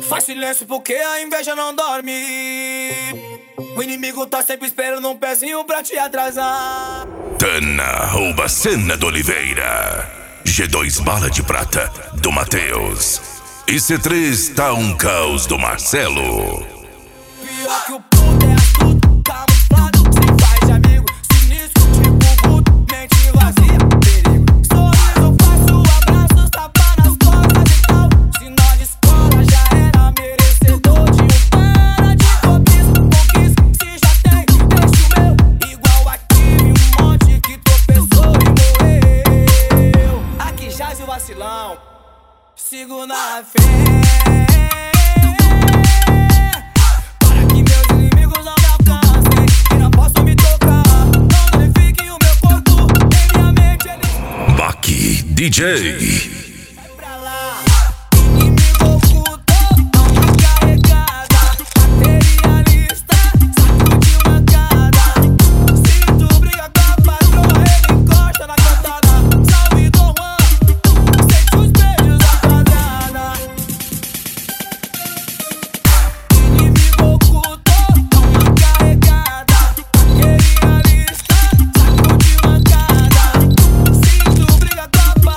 Faz silêncio porque a inveja não dorme. O inimigo tá sempre esperando um pezinho pra te atrasar. Tana rouba a cena do Oliveira. G2 bala de prata do Matheus. E C3 tá um caos do Marcelo. Pior que o puto é astuto, camuflado, se faz de amigo, sinistro, tipo puto, mente vazia, perigo. Sorriso fácil, abraços, tapa nas costas e tal. Se nós de escola já era merecedor de um para de cobiça, conquista. Se já tem, deixa o meu, igual aqui, um monte que tropeçou e morreu. Aqui jaz o vacilão, sigo na fé. DJ Pra lá, inimigo oculto, alma carregada, materialista, saco de mancada. Se tu briga com a patroa, ele encosta na cantada. Salve Dom Juan, sente os beijos da quadrada. Inimigo oculto, alma carregada, materialista, saco de mancada. Se tu briga com a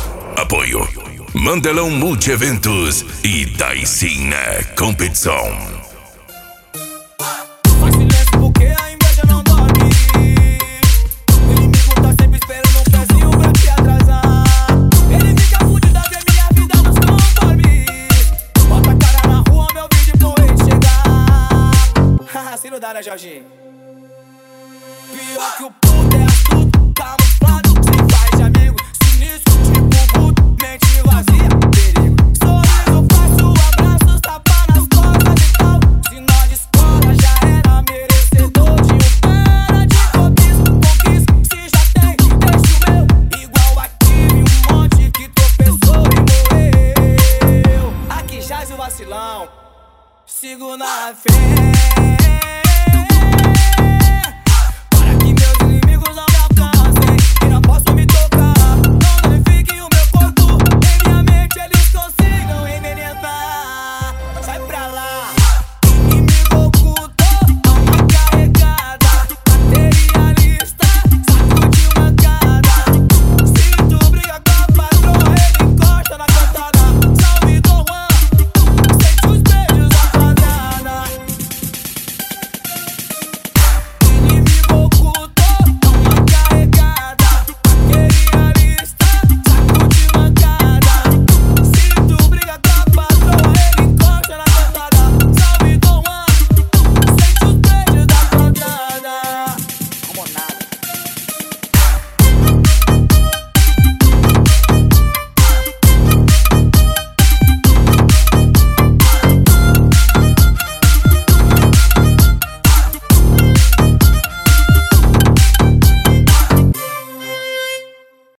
Apoio Mandelão Multieventos e Daicine Competição.